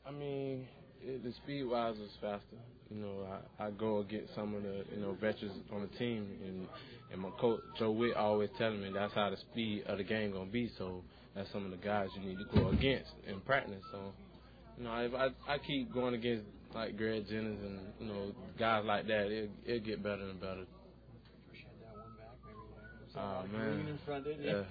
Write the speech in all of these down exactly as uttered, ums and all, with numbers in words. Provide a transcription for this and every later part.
I mean, it, the speed wise was faster. You know, I, I go against some of the you know veterans on the team, and and my coach Joe Witt always telling me that's how the speed of the game gonna be. So that's some of the guys you need to go against in practice. So you know, if I I keep going against like Greg Jennings and you know guys like that, it it'll get better and better. Oh uh, man, in front, didn't yeah. you?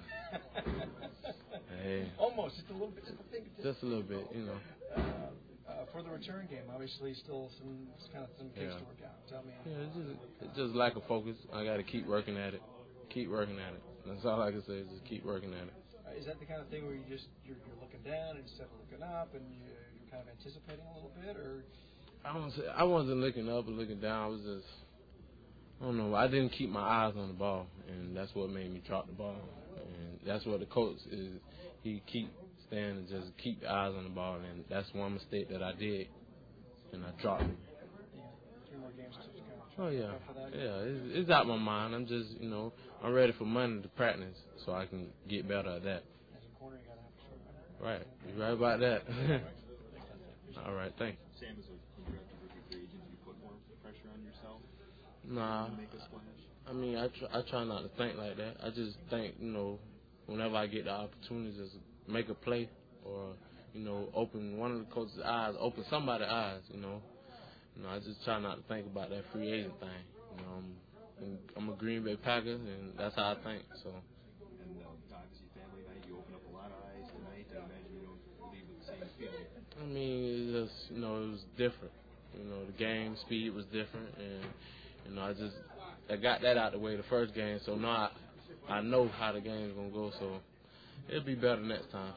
Hey, almost, just a little bit, just a fingertip. Just a little bit, you know. Uh, uh, for the return game, obviously, still some kind of some things yeah. to work out. Tell me. Yeah, it's just it's just lack of focus. I got to keep working at it. Keep working at it. That's all I can say is just keep working at it. Uh, is that the kind of thing where you just you're, you're looking down instead of looking up, and you, you're kind of anticipating a little bit, or? I don't say, I wasn't looking up or looking down. I was just I don't know. I didn't keep my eyes on the ball, and that's what made me drop the ball. And that's what the coach is. He keep staying and just keep your eyes on the ball, and that's one mistake that I did, and I dropped it. Three more games to kind of Oh yeah, for that. yeah. It's, it's out my mind. I'm just, you know, I'm ready for Monday to practice so I can get better at that. As a corner, you gotta have a short run. Right, you're right about that. All right, thanks. Sam, as a undrafted rookie free agent, do you put more pressure on yourself? Nah, to make a splash? I mean, I try, I try not to think like that. I just think, you know, whenever I get the opportunity to make a play or, you know, open one of the coach's eyes, open somebody's eyes, you know. You know, I just try not to think about that free agent thing. You know, I'm, I'm a Green Bay Packer, and that's how I think. So. And uh, obviously, family night, you open up a lot of eyes tonight. I imagine you don't leave with the same feeling. I mean, it just, you know, it was different. You know, the game speed was different, and you know, I just I got that out the way the first game, so now I, I know how the game's gonna go. So it'll be better next time.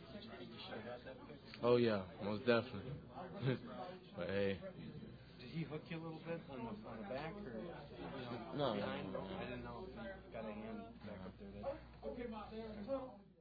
Oh yeah, most definitely. But hey. Did he hook you a little bit on the on the back, or you know, No, behind? no, no. I didn't know if he got a hand back up there. That...